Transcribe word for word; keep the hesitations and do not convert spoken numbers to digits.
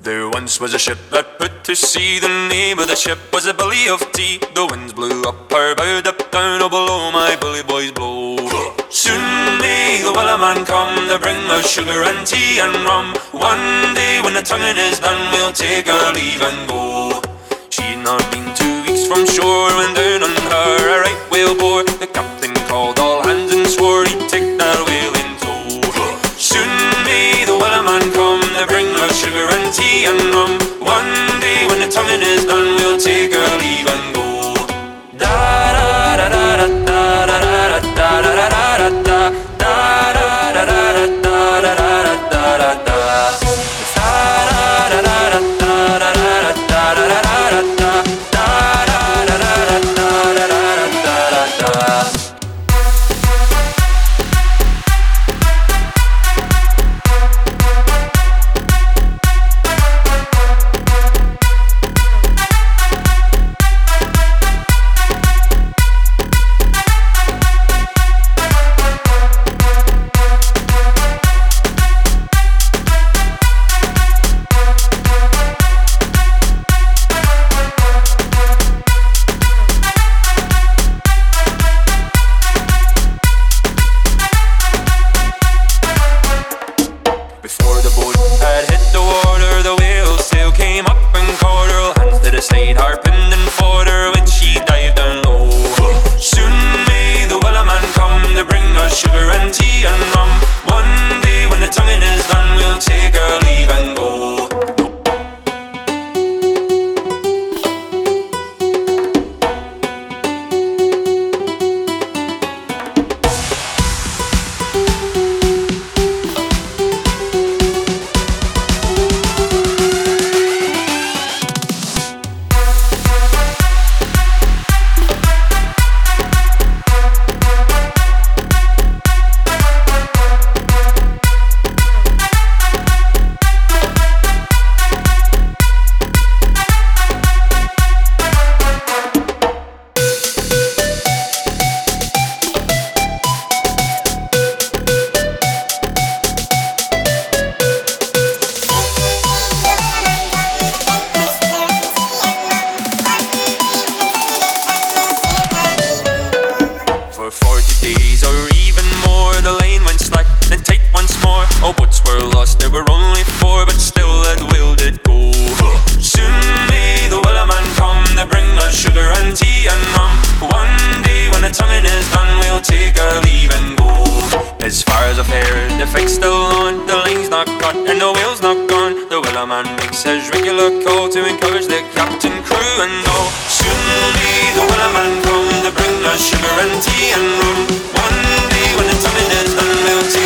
There once was a ship that put to sea. The name of the ship was a Billy of Tea. The winds blew up her bow, up down, oh below my bully boys blow. Soon may the Wellerman come to bring us sugar and tea and rum. One day when the tonguing is done, we'll take our leave and go. She'd not been two weeks from shore when down on her a right whale bore. The captain called all hands and swore he'd take that whale in tow. Soon may the Wellerman come to bring us sugar and tea and rum. One day when the tonguing is done, we'll take our leave and go. Da da da da da da da da da da da da da da da da da da da. Before the boat had hit the water, the whale's tail came up and caught her. Hands to the side, harping and fought her when she dived down low. Soon may the Wellerman come to bring us sugar and tea and rum. One day when the tonguing is done, we'll take our leave and go. For forty days or even more, the lane went slack and tight once more. All boats were lost, there were only four, but still that whale did go. Soon may the Wellerman come to bring us sugar and tea and rum. One day when the tonguing is done, we'll take our leave and go. As far as I've heard, the fight's still on, the line's not cut and the whale's not gone. The Wellerman makes his regular call to encourage the captain, crew and all. Soon may the Wellerman come to bring us sugar and tea and rum. One day when the tonguing is done, we'll take